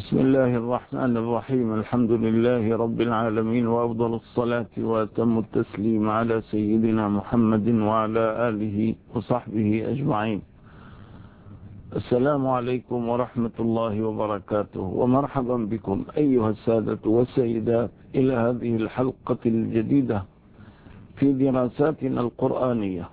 بسم الله الرحمن الرحيم. الحمد لله رب العالمين، وأفضل الصلاة وأتم التسليم على سيدنا محمد وعلى آله وصحبه أجمعين. السلام عليكم ورحمة الله وبركاته، ومرحبا بكم أيها السادة والسيدات إلى هذه الحلقة الجديدة في دراساتنا القرآنية.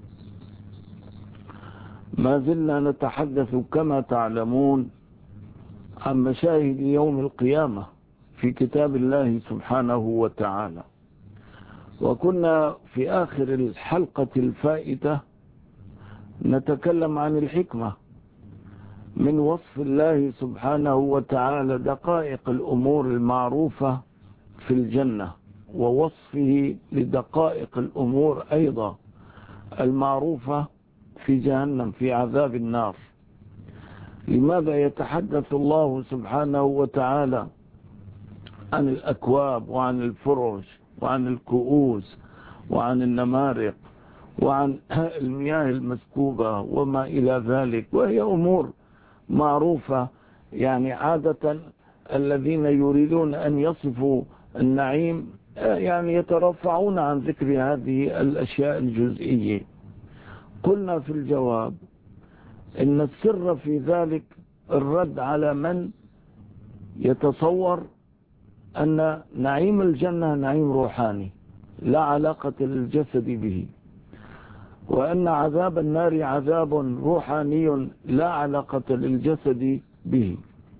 ما زلنا نتحدث كما تعلمون عن مشاهد يوم القيامة في كتاب الله سبحانه وتعالى، وكنا في آخر الحلقة الفائتة نتكلم عن الحكمة من وصف الله سبحانه وتعالى دقائق الأمور المعروفة في الجنة، ووصفه لدقائق الأمور أيضا المعروفة في جهنم في عذاب النار. لماذا يتحدث الله سبحانه وتعالى عن الأكواب وعن الفرش وعن الكؤوس وعن النمارق وعن المياه المسكوبة وما إلى ذلك، وهي أمور معروفة؟ يعني عادة الذين يريدون أن يصفوا النعيم يعني يترفعون عن ذكر هذه الأشياء الجزئية. قلنا في الجواب إن السر في ذلك الرد على من يتصور أن نعيم الجنة نعيم روحاني لا علاقة للجسد به، وأن عذاب النار عذاب روحاني لا علاقة للجسد به.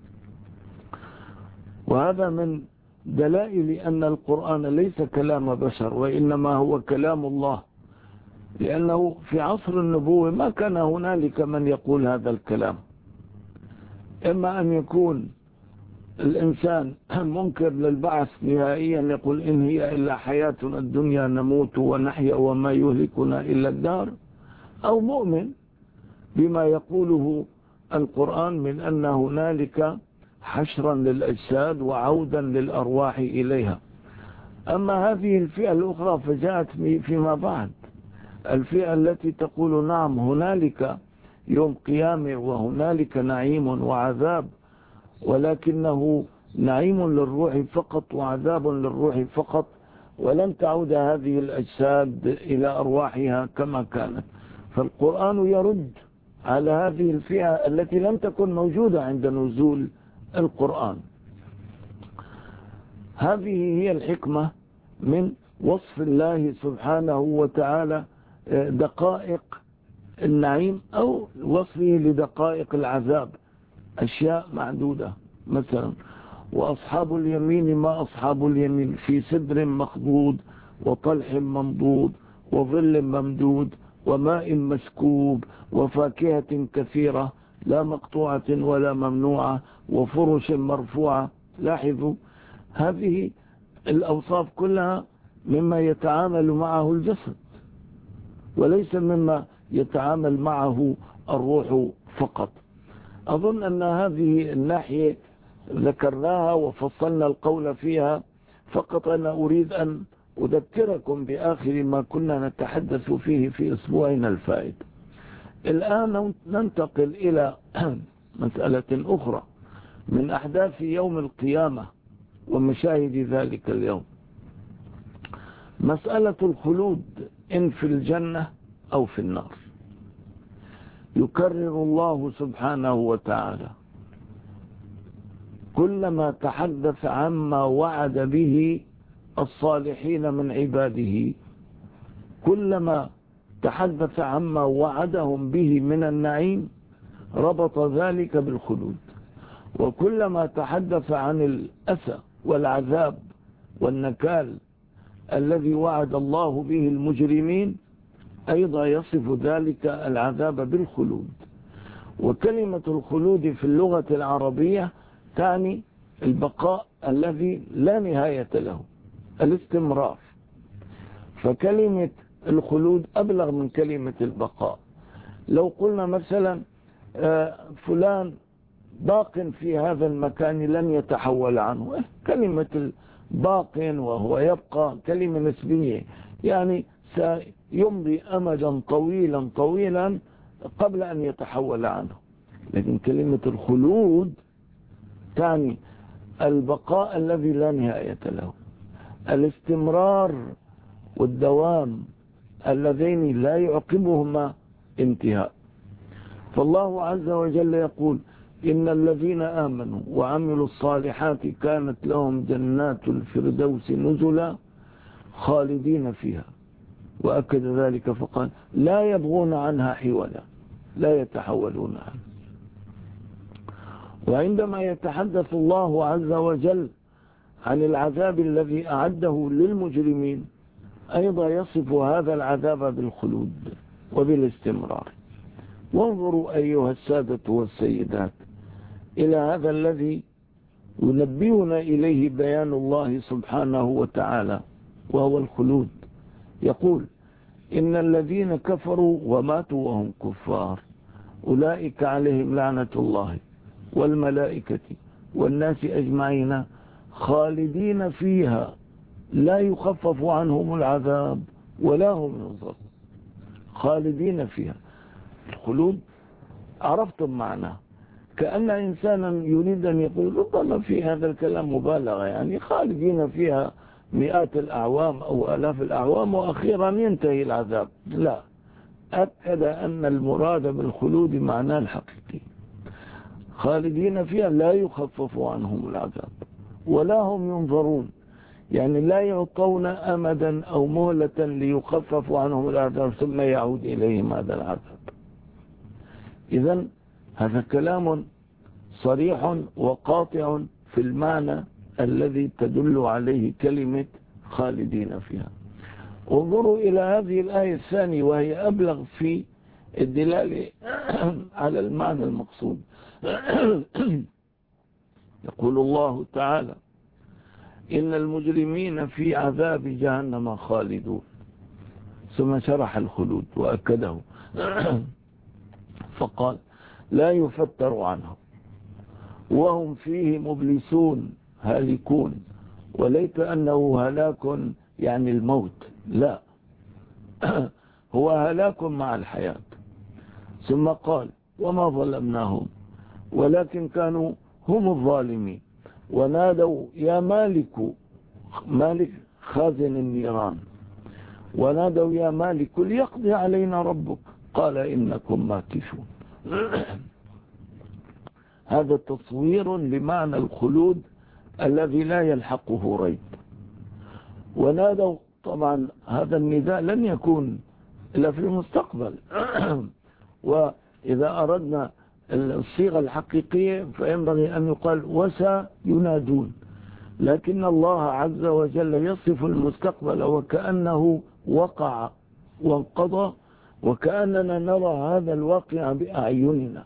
وهذا من دلائل أن القرآن ليس كلام بشر، وإنما هو كلام الله، لأنه في عصر النبوة ما كان هنالك من يقول هذا الكلام. إما أن يكون الإنسان منكر للبعث نهائيا، يقول إن هي إلا حياتنا الدنيا نموت ونحيا وما يهلكنا إلا الدار، أو مؤمن بما يقوله القرآن من أن هنالك حشرا للأجساد وعودا للأرواح إليها. أما هذه الفئة الأخرى فجاءت فيما بعد، الفئة التي تقول نعم هنالك يوم قيامة وهنالك نعيم وعذاب، ولكنه نعيم للروح فقط وعذاب للروح فقط، ولن تعود هذه الأجساد إلى أرواحها كما كانت. فالقرآن يرد على هذه الفئة التي لم تكن موجودة عند نزول القرآن. هذه هي الحكمة من وصف الله سبحانه وتعالى دقائق النعيم أو وصفه لدقائق العذاب، أشياء معدودة. مثلا وأصحاب اليمين ما أصحاب اليمين في سدر مخضود وطلح منضود وظل ممدود وماء مسكوب وفاكهة كثيرة لا مقطوعة ولا ممنوعة وفرش مرفوعة. لاحظوا هذه الأوصاف كلها مما يتعامل معه الجسد، وليس مما يتعامل معه الروح فقط. أظن أن هذه الناحية ذكرناها وفصلنا القول فيها، فقط أنا أريد أن أذكركم بآخر ما كنا نتحدث فيه في أسبوعنا الفائت. الآن ننتقل إلى مسألة أخرى من أحداث يوم القيامة ومشاهد ذلك اليوم، مسألة الخلود إن في الجنة أو في النار. يكرر الله سبحانه وتعالى كلما تحدث عما وعد به الصالحين من عباده، كلما تحدث عما وعدهم به من النعيم ربط ذلك بالخلود، وكلما تحدث عن الأسى والعذاب والنكال الذي وعد الله به المجرمين أيضا يصف ذلك العذاب بالخلود. وكلمة الخلود في اللغة العربية تعني البقاء الذي لا نهاية له، الاستمرار. فكلمة الخلود أبلغ من كلمة البقاء. لو قلنا مثلا فلان باق في هذا المكان لن يتحول عنه، كلمة الباق وهو يبقى كلمة نسبية، يعني سيمضي أمدا طويلا طويلا قبل أن يتحول عنه. لكن كلمة الخلود تعني البقاء الذي لا نهاية له، الاستمرار والدوام اللذين لا يعقبهما انتهاء. فالله عز وجل يقول إن الذين آمنوا وعملوا الصالحات كانت لهم جنات الفردوس نزلا خالدين فيها، وأكد ذلك فقال لا يبغون عنها حولا، لا يتحولون عنها. وعندما يتحدث الله عز وجل عن العذاب الذي أعده للمجرمين أيضا يصف هذا العذاب بالخلود وبالاستمرار. وانظروا أيها السادة والسيدات إلى هذا الذي ينبهنا إليه بيان الله سبحانه وتعالى، وهو الخلود. يقول إن الذين كفروا وماتوا وهم كفار أولئك عليهم لعنة الله والملائكة والناس أجمعين خالدين فيها لا يخفف عنهم العذاب ولا هم ينظرون. خالدين فيها، الخلود عرفتم معناه، كأن إنسانا يريد أن يقول ربما في هذا الكلام مبالغة، يعني خالدين فيها مئات الأعوام أو آلاف الأعوام وأخيرا ينتهي العذاب. لا، أكد أن المراد بالخلود معناه الحقيقي، خالدين فيها لا يخفف عنهم العذاب ولا هم ينظرون، يعني لا يعطون أمدا أو مهلة ليخفف عنهم العذاب ثم يعود إليهم هذا العذاب. إذن هذا كلام صريح وقاطع في المعنى الذي تدل عليه كلمة خالدين فيها. انظروا إلى هذه الآية الثانية وهي أبلغ في الدلالة على المعنى المقصود. يقول الله تعالى إن المجرمين في عذاب جهنم خالدون، ثم شرح الخلود وأكده فقال لا يفتر عنهم وهم فيه مبلسون هالكون، وليت أنه هلاك يعني الموت، لا هو هلاك مع الحياة. ثم قال وما ظلمناهم ولكن كانوا هم الظالمين ونادوا يا مالك خازن النيران، ونادوا يا مالك ليقضي علينا ربك قال إنكم ماكثون. هذا تصوير لمعنى الخلود الذي لا يلحقه ريب. ونادوا، طبعا هذا النداء لن يكون إلا في المستقبل وإذا أردنا الصيغة الحقيقية فينبغي أن يقال وسينادون، لكن الله عز وجل يصف المستقبل وكأنه وقع وانقضى، وكأننا نرى هذا الواقع بأعيننا.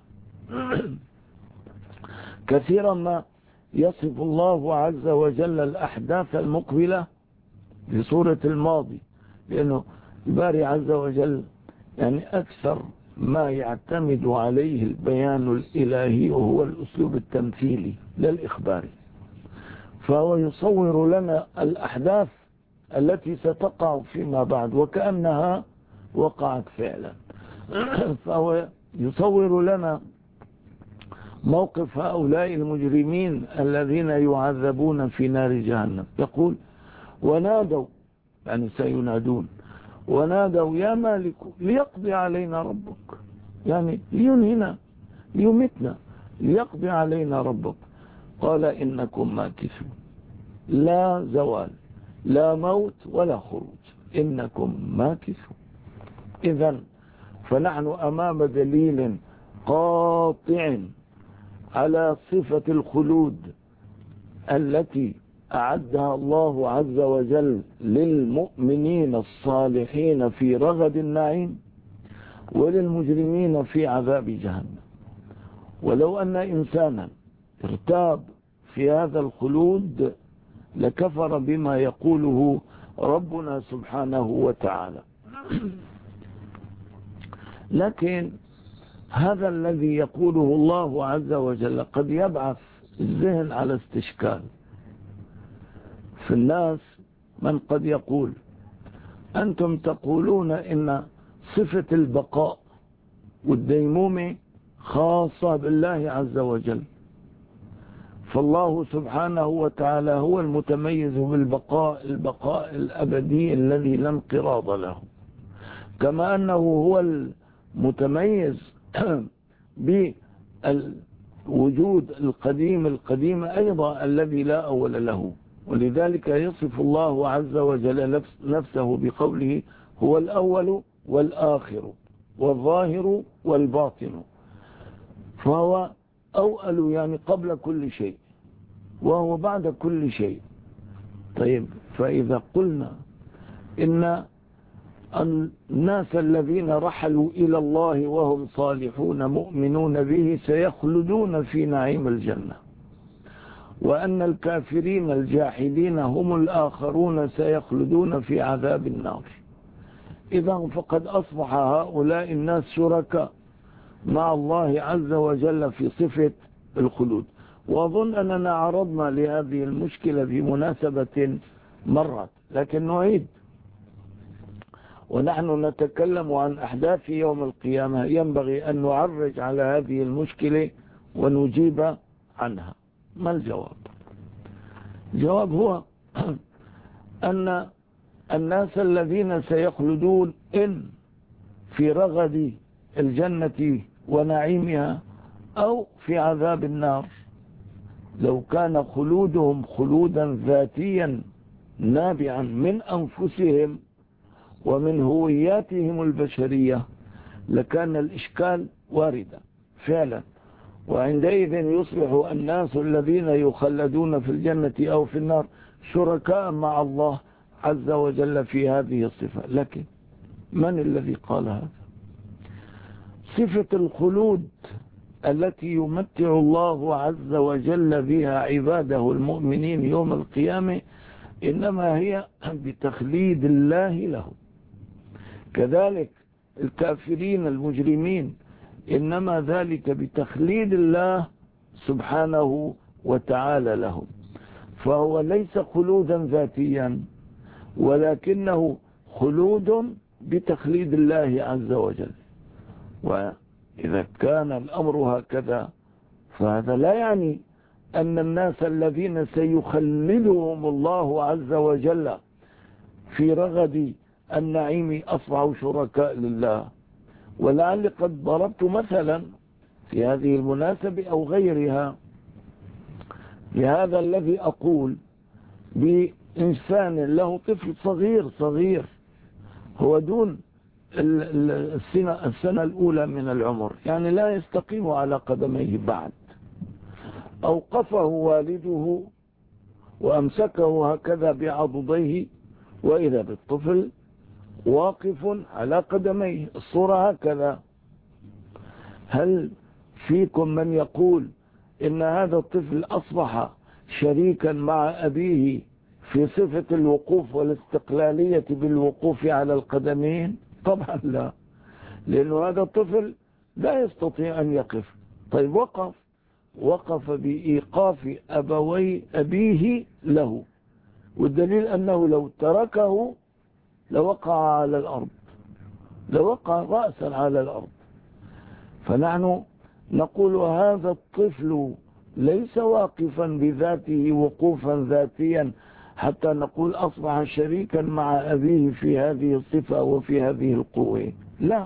كثيرا ما يصف الله عز وجل الأحداث المقبلة في سورة الماضي، لأنه الباري عز وجل يعني أكثر ما يعتمد عليه البيان الإلهي وهو الأسلوب التمثيلي للإخبار، فهو يصور لنا الأحداث التي ستقع فيما بعد وكأنها وقعت فعلا. فهو يصور لنا موقف هؤلاء المجرمين الذين يعذبون في نار جهنم. يقول ونادوا، يعني سينادون، ونادوا يا مالك ليقضي علينا ربك، يعني لينهنا ليمتنا ليقضي علينا ربك قال إنكم ماكثون، لا زوال لا موت ولا خروج، إنكم ماكثون. إذن فنحن أمام دليل قاطع على صفة الخلود التي أعدها الله عز وجل للمؤمنين الصالحين في رغد النعيم وللمجرمين في عذاب جهنم. ولو أن إنسانا ارتاب في هذا الخلود لكفر بما يقوله ربنا سبحانه وتعالى. لكن هذا الذي يقوله الله عز وجل قد يبعث الذهن على استشكال. في الناس من قد يقول أنتم تقولون إن صفة البقاء والديمومة خاصة بالله عز وجل، فالله سبحانه وتعالى هو المتميز بالبقاء، البقاء الأبدي الذي لا انقراض له، كما أنه هو المتميز بالوجود القديم أيضا الذي لا أول له. ولذلك يصف الله عز وجل نفسه بقوله هو الأول والآخر والظاهر والباطن، فهو أول يعني قبل كل شيء، وهو بعد كل شيء. طيب، فإذا قلنا إن الناس الذين رحلوا إلى الله وهم صالحون مؤمنون به سيخلدون في نعيم الجنة، وأن الكافرين الجاحدين هم الآخرون سيخلدون في عذاب النار، إذا فقد أصبح هؤلاء الناس شركاء مع الله عز وجل في صفة الخلود. وأظن أننا عرضنا لهذه المشكلة بمناسبة مرت، لكن نعيد، ونحن نتكلم عن أحداث يوم القيامة ينبغي أن نعرج على هذه المشكلة ونجيب عنها. ما الجواب؟ الجواب هو أن الناس الذين سيخلدون إن في رغد الجنة ونعيمها أو في عذاب النار، لو كان خلودهم خلودا ذاتيا نابعا من أنفسهم ومن هوياتهم البشرية لكان الإشكال واردا فعلا، وعندئذ يصبح الناس الذين يخلدون في الجنة أو في النار شركاء مع الله عز وجل في هذه الصفة. لكن من الذي قال هذا؟ صفة الخلود التي يمتع الله عز وجل بها عباده المؤمنين يوم القيامة إنما هي بتخليد الله لهم، كذلك الكافرين المجرمين إنما ذلك بتخليد الله سبحانه وتعالى لهم. فهو ليس خلودا ذاتيا، ولكنه خلود بتخليد الله عز وجل. وإذا كان الأمر هكذا فهذا لا يعني أن الناس الذين سيخلدهم الله عز وجل في رغد النعيم أصبحوا شركاء لله. ولعل قد ضربت مثلا في هذه المناسبة أو غيرها لهذا الذي أقول بإنسان له طفل صغير هو دون السنة الأولى من العمر، يعني لا يستقيم على قدميه بعد، أوقفه والده وأمسكه هكذا بعضديه وإذا بالطفل واقف على قدميه، الصورة هكذا. هل فيكم من يقول إن هذا الطفل أصبح شريكا مع أبيه في صفة الوقوف والاستقلالية بالوقوف على القدمين؟ طبعا لا، لأنه هذا الطفل لا يستطيع أن يقف. طيب وقف بإيقاف أبيه له، والدليل أنه لو تركه لوقع على الأرض، لوقع رأسا على الأرض. فنحن نقول هذا الطفل ليس واقفا بذاته وقوفا ذاتيا حتى نقول أصبح شريكا مع أبيه في هذه الصفة وفي هذه القوة، لا،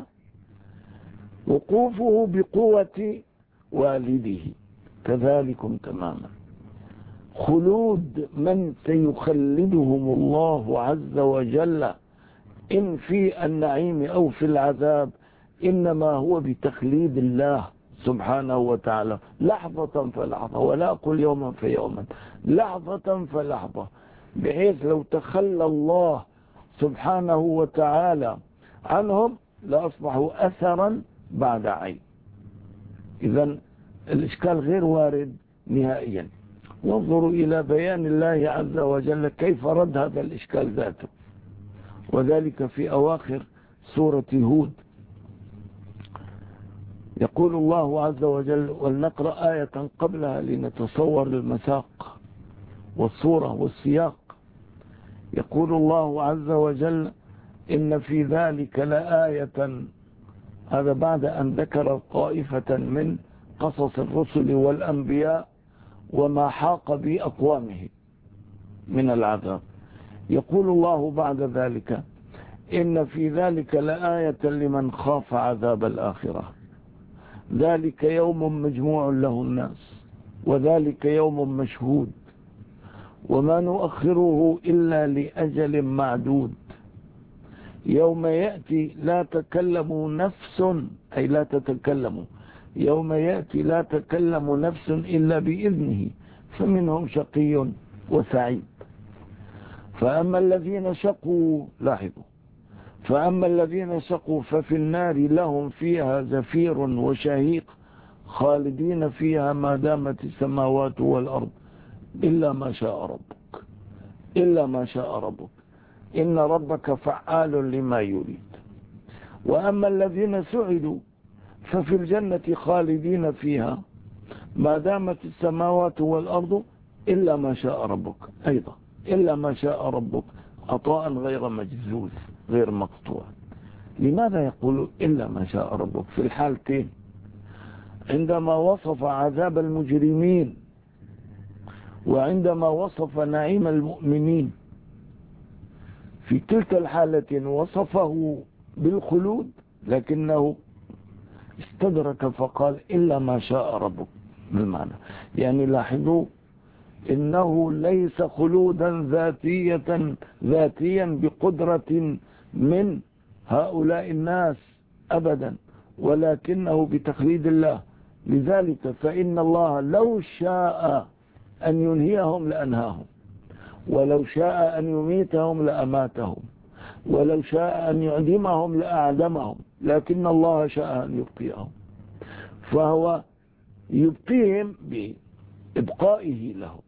وقوفه بقوة والده كذلكم تماما. خلود من سيخلدهم الله عز وجل إن في النعيم أو في العذاب إنما هو بتخليد الله سبحانه وتعالى لحظة فلحظة، ولا أقول يوما فيوما، لحظة فلحظة، بحيث لو تخلى الله سبحانه وتعالى عنهم لأصبحوا أثرا بعد عين. إذن الإشكال غير وارد نهائيا. وانظروا إلى بيان الله عز وجل كيف رد هذا الإشكال ذاته، وذلك في أواخر سورة هود. يقول الله عز وجل، ولنقرأ آية قبلها لنتصور المساق والصورة والسياق. يقول الله عز وجل إن في ذلك لآية، هذا بعد أن ذكر طائفة من قصص الرسل والأنبياء وما حاق بأقوامه من العذاب. يقول الله بعد ذلك: إن في ذلك لآية لمن خاف عذاب الآخرة، ذلك يوم مجموع له الناس، وذلك يوم مشهود، وما نؤخره إلا لأجل معدود، يوم يأتي لا تكلم نفس، أي لا تتكلم، يوم يأتي لا تكلم نفس إلا بإذنه، فمنهم شقي وسعيد. فأما الذين شقوا، لاحظوا، فأما الذين شقوا ففي النار لهم فيها زفير وشهيق خالدين فيها ما دامت السماوات والأرض إلا ما شاء ربك، إلا ما شاء ربك، إن ربك فعال لما يريد. وأما الذين سعدوا ففي الجنة خالدين فيها ما دامت السماوات والأرض إلا ما شاء ربك، أيضا إلا ما شاء ربك، عطاء غير مجزوز غير مقطوع. لماذا يقول إلا ما شاء ربك في الحالتين؟ عندما وصف عذاب المجرمين وعندما وصف نعيم المؤمنين، في كلتا الحالتين وصفه بالخلود، لكنه استدرك فقال إلا ما شاء ربك. بالمعنى يعني لاحظوا، إنه ليس خلودا ذاتيا بقدرة من هؤلاء الناس أبدا، ولكنه بتخليد الله. لذلك فإن الله لو شاء أن ينهيهم لأنهاهم، ولو شاء أن يميتهم لأماتهم، ولو شاء أن يعدمهم لأعدمهم، لكن الله شاء أن يبقيهم، فهو يبقيهم بإبقائه لهم،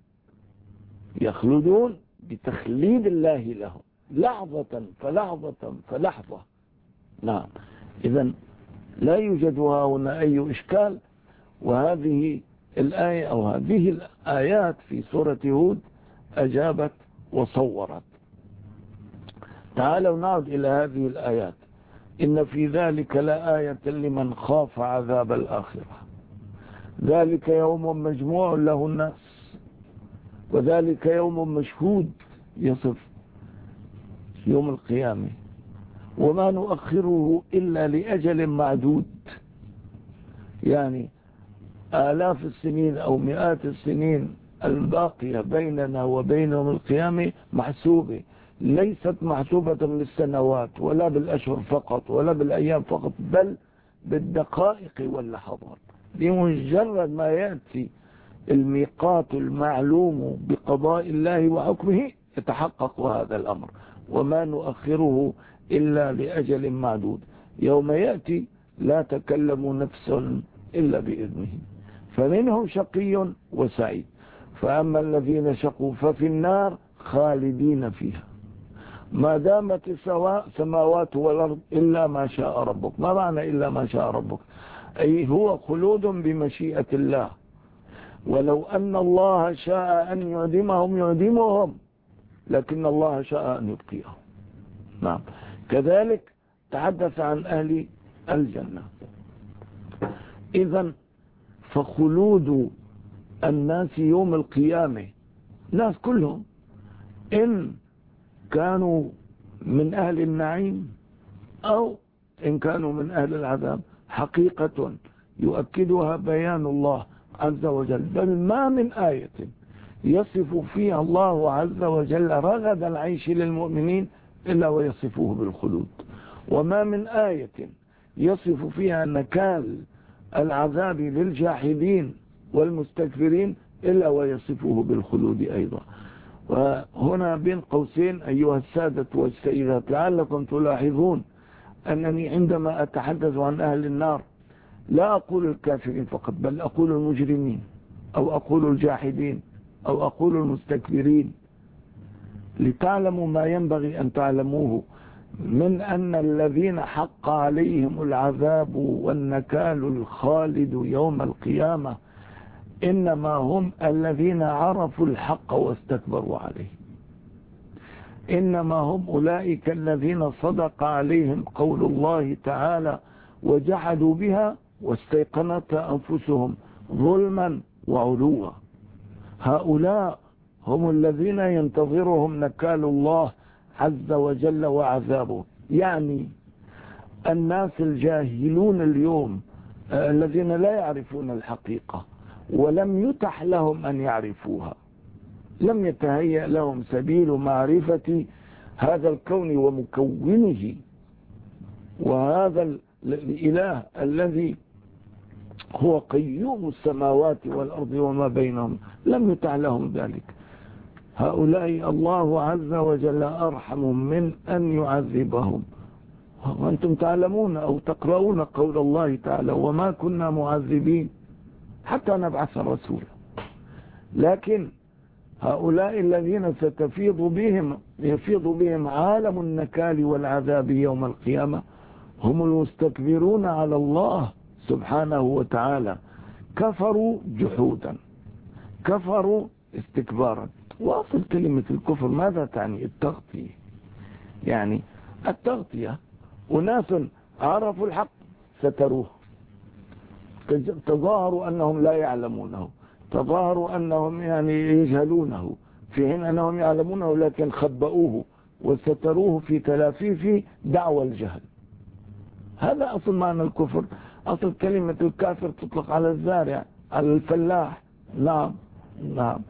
يخلدون بتخليد الله لهم لحظة فلحظة فلحظة. نعم، إذن لا يوجد هنا أي إشكال. وهذه الآية أو هذه الآيات في سورة هود أجابت وصورت. تعالوا نعود إلى هذه الآيات. إن في ذلك لآية لمن خاف عذاب الآخرة، ذلك يوم مجموع له الناس، وذلك يوم مشهود، يصف يوم القيامة، وما نؤخره إلا لأجل معدود، يعني آلاف السنين أو مئات السنين الباقية بيننا وبين يوم القيامة محسوبة، ليست محسوبة بالسنوات ولا بالأشهر فقط ولا بالأيام فقط، بل بالدقائق واللحظات. بمجرد ما يأتي الميقات المعلوم بقضاء الله وحكمه يتحقق هذا الأمر. وما نؤخره إلا لأجل معدود، يوم يأتي لا تكلم نفس إلا بإذنه، فمنهم شقي وسعيد. فأما الذين شقوا ففي النار خالدين فيها ما دامت السماوات والأرض إلا ما شاء ربك. ما معنى إلا ما شاء ربك؟ أي هو خلود بمشيئة الله، ولو أن الله شاء أن يعدمهم يعدمهم، لكن الله شاء أن يبقيهم. نعم، كذلك تحدث عن أهل الجنة. إذن فخلود الناس يوم القيامة، الناس كلهم إن كانوا من أهل النعيم أو إن كانوا من أهل العذاب، حقيقة يؤكدها بيان الله عز وجل. بل ما من آية يصف فيها الله عز وجل رغد العيش للمؤمنين إلا ويصفه بالخلود، وما من آية يصف فيها نكال العذاب للجاحدين والمستكبرين إلا ويصفه بالخلود أيضا. وهنا بين قوسين أيها السادة والسيدات، لعلكم تلاحظون أنني عندما أتحدث عن أهل النار لا أقول الكافرين فقط، بل أقول المجرمين أو أقول الجاحدين أو أقول المستكبرين، لتعلموا ما ينبغي أن تعلموه من أن الذين حق عليهم العذاب والنكال الخالد يوم القيامة إنما هم الذين عرفوا الحق واستكبروا عليه، إنما هم أولئك الذين صدق عليهم قول الله تعالى وجحدوا بها واستيقنتها أنفسهم ظلما وعلوا. هؤلاء هم الذين ينتظرهم نكال الله عز وجل وعذابه. يعني الناس الجاهلون اليوم الذين لا يعرفون الحقيقة ولم يتح لهم أن يعرفوها، لم يتهيأ لهم سبيل معرفة هذا الكون ومكونه، وهذا الإله الذي هو قيوم السماوات والأرض وما بينهم، لم يتح لهم ذلك. هؤلاء الله عز وجل أرحم من أن يعذبهم. وأنتم تعلمون أو تقرؤون قول الله تعالى: وما كنا معذبين حتى نبعث رسولا. لكن هؤلاء الذين يفيض بهم عالم النكال والعذاب يوم القيامة هم المستكبرون على الله سبحانه وتعالى، كفروا جحودا، كفروا استكبارا. وأصل كلمة الكفر ماذا تعني؟ التغطية. يعني التغطية، أناس عرفوا الحق ستروه، تظاهروا أنهم لا يعلمونه، تظاهروا أنهم يجهلونه، في حين أنهم يعلمونه لكن خبؤوه وستروه في تلافيف دعوى الجهل. هذا أصل معنى الكفر. أصل كلمة الكافر تطلق على الزارع، على الفلاح. نعم نعم.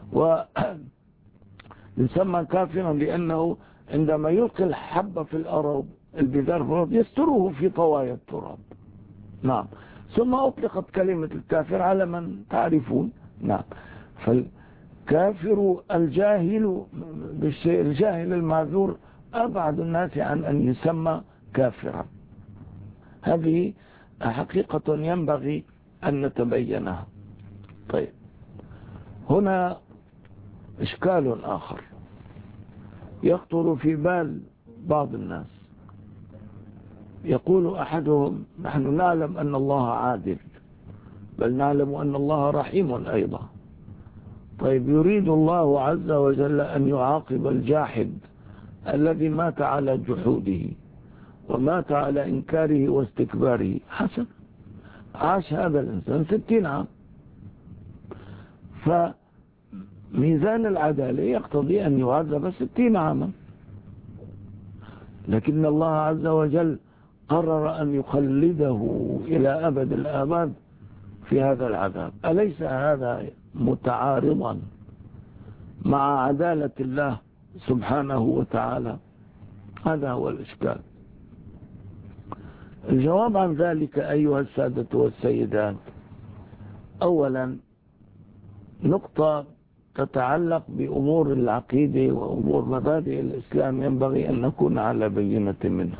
ويسمى كافرا لأنه عندما يلقي الحب في الأرض، البذار في الأرض، يستره في طوايا التراب. نعم. ثم أطلقت كلمة الكافر على من تعرفون. نعم. فالكافر الجاهل بالشيء، الجاهل المعذور، أبعد الناس عن أن يسمى كافرا. هذه حقيقة ينبغي أن نتبينها. طيب، هنا إشكال آخر يخطر في بال بعض الناس. يقول أحدهم: نحن نعلم أن الله عادل، بل نعلم أن الله رحيم أيضا. طيب، يريد الله عز وجل أن يعاقب الجاحد الذي مات على جحوده ومات على إنكاره واستكباره. حسن، عاش هذا الإنسان 60 عام، فميزان العدالة يقتضي أن يعذب 60 عاما، لكن الله عز وجل قرر أن يخلده إلى أبد الآباد في هذا العذاب. أليس هذا متعارضا مع عدالة الله سبحانه وتعالى؟ هذا هو الإشكال. الجواب عن ذلك أيها السادة والسيدات: أولا، نقطة تتعلق بأمور العقيدة وأمور مبادئ الإسلام ينبغي أن نكون على بينة منها.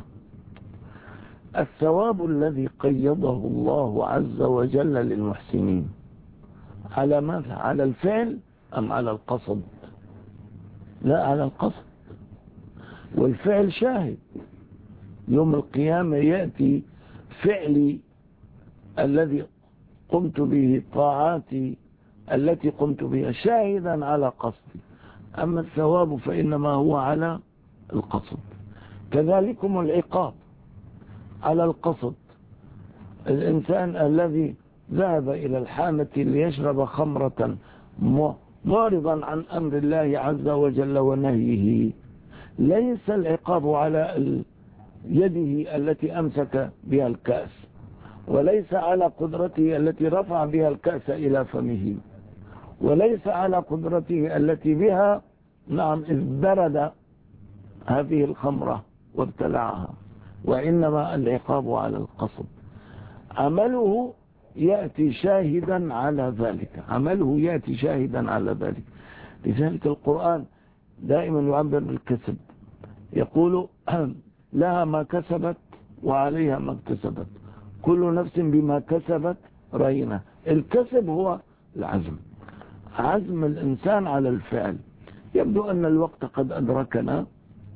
الثواب الذي قيضه الله عز وجل للمحسنين على ماذا؟ على الفعل أم على القصد؟ لا، على القصد. والفعل شاهد يوم القيامة، يأتي فعلي الذي قمت به، طاعاتي التي قمت بها، شاهدا على قصدي. أما الثواب فإنما هو على القصد. كذلكم العقاب على القصد. الإنسان الذي ذهب إلى الحانة ليشرب خمرة معرضا عن أمر الله عز وجل ونهيه، ليس العقاب على يده التي أمسك بها الكأس، وليس على قدرته التي رفع بها الكأس إلى فمه، وليس على قدرته التي بها ازدرد هذه الخمرة وابتلعها، وإنما العقاب على القصد. عمله يأتي شاهدا على ذلك، عمله يأتي شاهدا على ذلك. لذلك القرآن دائما يعبر بالكسب، يقول: لها ما كسبت وعليها ما اكتسبت، كل نفس بما كسبت رهينة. الكسب هو العزم، عزم الإنسان على الفعل. يبدو أن الوقت قد أدركنا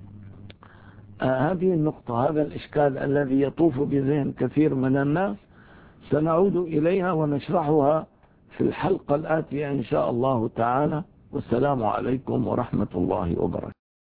هذه النقطة، هذا الإشكال الذي يطوف بذهن كثير من الناس، سنعود إليها ونشرحها في الحلقة الآتية إن شاء الله تعالى. والسلام عليكم ورحمة الله وبركاته.